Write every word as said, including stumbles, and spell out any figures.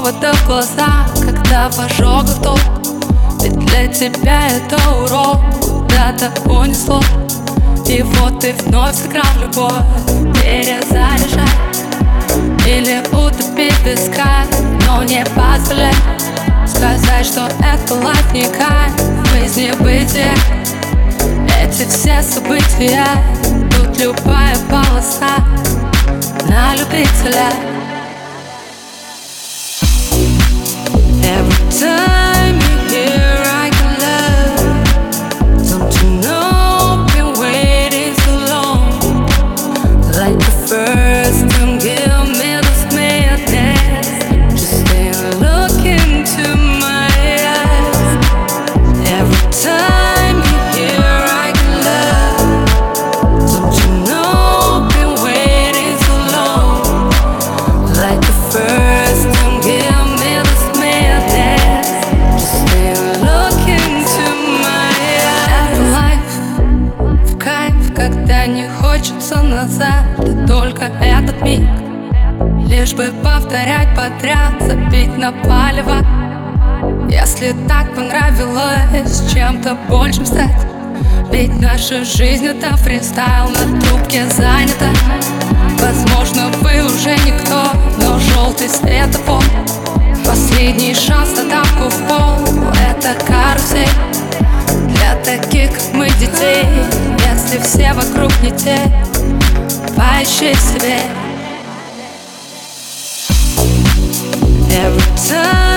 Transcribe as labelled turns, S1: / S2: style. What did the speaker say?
S1: повода в глазах, когда в ожогах ток. Ведь для тебя это урок, куда-то унесло. И вот ты вновь сыграл в любовь, перезаряжай или утопить в песках, но не позволяй сказать, что это лайф не кайф, жизнь и бытие. Эти все события, тут любая полоса на любителя. Every time you hear I can love, don't you know I've been waiting so long. Like the first time, give me this madness. Just stay and look into my eyes. Every time you hear I can love, don't you know I've been waiting so long. Like the first time, give me this madness. Just stay and look into my eyes. Это лайф, в кайф, когда не хочется назад, да только этот миг. Лишь бы повторять подряд, забить на палево. Если так понравилось чем-то большим стать, ведь наша жизнь это фристайл, на трубке занята. Возможно, вы уже никто, но желтый светофор, последний шанс на давку в пол. Это карусель для таких, как мы, детей. Если все вокруг не те, поищи себе. Every time